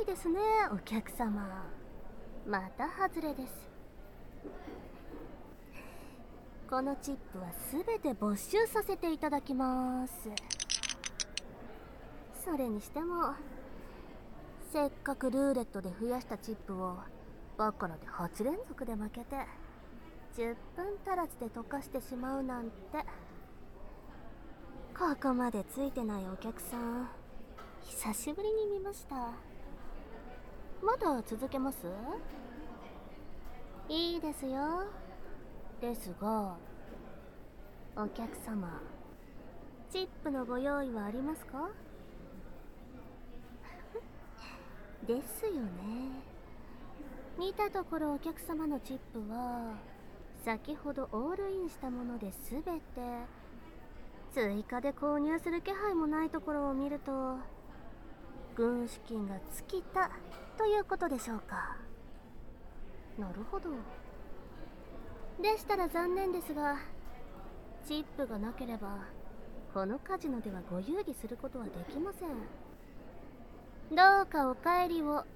ですね、お客様。また外れです。このチップは全て没収させていただきます。それにしてもせっかくルーレットで増やしたチップをバカラで8連続で負けて10分足らずで溶かしてしまうなんて。ここまでついてないお客さん久しぶりに見ました。まだ続けます？いいですよ。ですがお客様、チップのご用意はありますか？ですよね。見たところお客様のチップは先ほどオールインしたもので全て追加で購入する気配もないところを見ると軍資金が尽きたということでしょうか。なるほど。でしたら残念ですがチップがなければこのカジノではご遊戯することはできません。どうかお帰りを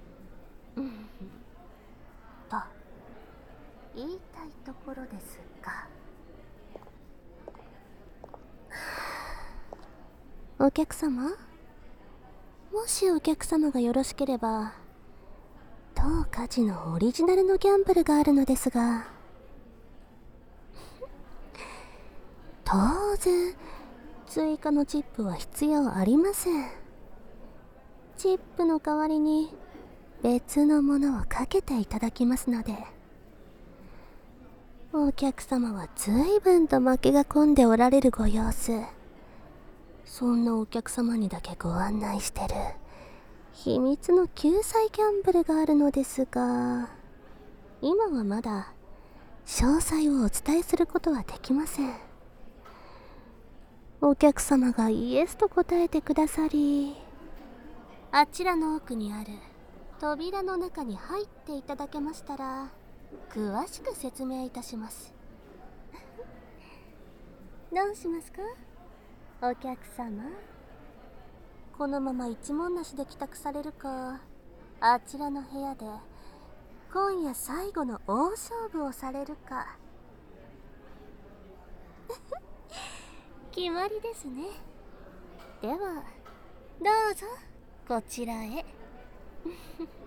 と言いたいところですが、お客様、もしお客様がよろしければ当カジノオリジナルのギャンブルがあるのですが。当然追加のチップは必要ありません。チップの代わりに別のものをかけていただきますので。お客様は随分と負けが込んでおられるご様子。そんなお客様にだけご案内してる秘密の救済ギャンブルがあるのですが、今はまだ詳細をお伝えすることはできません。お客様がイエスと答えてくださり、あちらの奥にある扉の中に入っていただけましたら詳しく説明いたします。どうしますかお客様。このまま一文なしで帰宅されるか、あちらの部屋で今夜最後の大勝負をされるか。決まりですね。ではどうぞこちらへ。